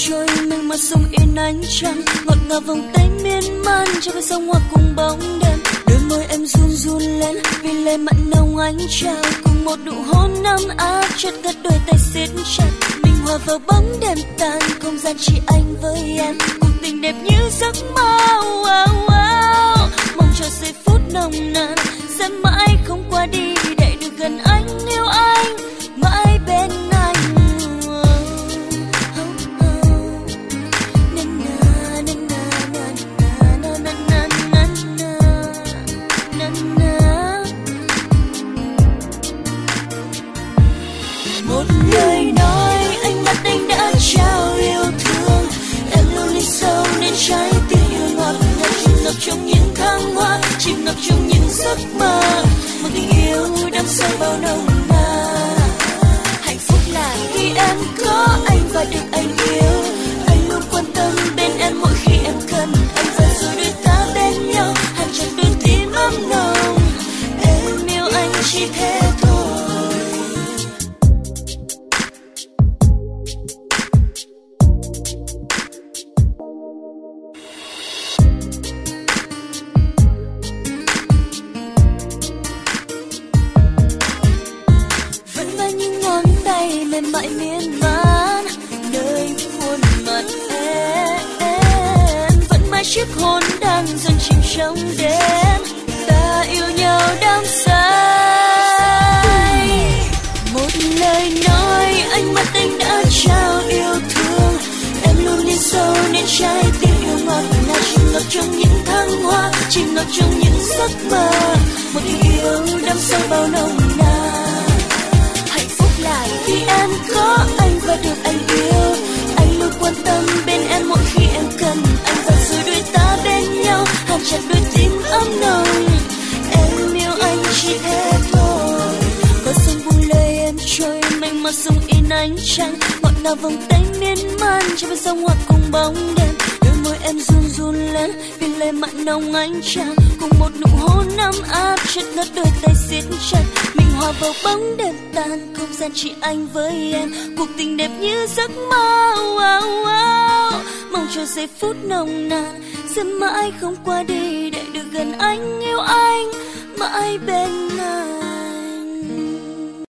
trôi mênh mang sông yên ánh trăng, ngọt ngào vòng tay miên man cho cái sông hoa cùng bóng đêm. Đôi môi em run run lên vì lời mặn nồng ánh trao, cùng một nụ hôn ấm áp chợt cất đôi tay siết chặt. Mình hòa vào bóng đêm tan, không gian chỉ anh với em, cuộc tình đẹp như giấc mơ. Mong cho giây phút nồng nàn sẽ mãi không qua đi, để được gần anh, yêu anh mãi bên anh. Một lời nói anh mắt anh đã trao yêu thương, em luôn đi sâu nên trái tim yêu ngọt ngào, chìm ngập trong những tháng hoa, chìm ngập trong những giấc mơ, một tình yêu đắm sâu bao nồng nàn. Hạnh phúc là khi em có anh và được anh yêu, anh luôn quan tâm bên em mỗi khi em cần anh, và rồi đôi ta bên nhau hàn chặt đôi tim ấm nồng. Em yêu anh chỉ thế thôi. Mềm mại miên man nơi khuôn mặt em, vẫn mãi chiếc hôn đang dần chìm trong đêm, ta yêu nhau đắm say. Một lời nói ánh mắt anh đã trao yêu thương, em luôn đi sâu nên trái tim yêu ngọt ngào, chìm ngập trong những tháng hoa, chìm ngập trong những giấc mơ, một tình yêu đắm sâu bao nồng nàn. Là khi em có anh và được anh yêu, anh luôn quan tâm bên em mỗi khi em cần anh, và rồi đôi ta bên nhau hàn chặt đôi tim ấm nồng. Em yêu anh chỉ thế thôi. Có sông buông lời em trôi mênh mang sông in ánh trăng, ngọt ngào vòng tay miên man cho bên sông hoa cùng bóng đêm. Đôi môi em run run lên vì lời mặn nồng ánh trăng, cùng một nụ hôn ấm áp chợt ngất đôi tay siết chặt. Mình hòa vào bóng đêm tan, không gian chỉ anh với em, cuộc tình đẹp như giấc mơ. Mong cho giây phút nồng nàn sẽ mãi không qua đi, để được gần anh, yêu anh mãi bên anh.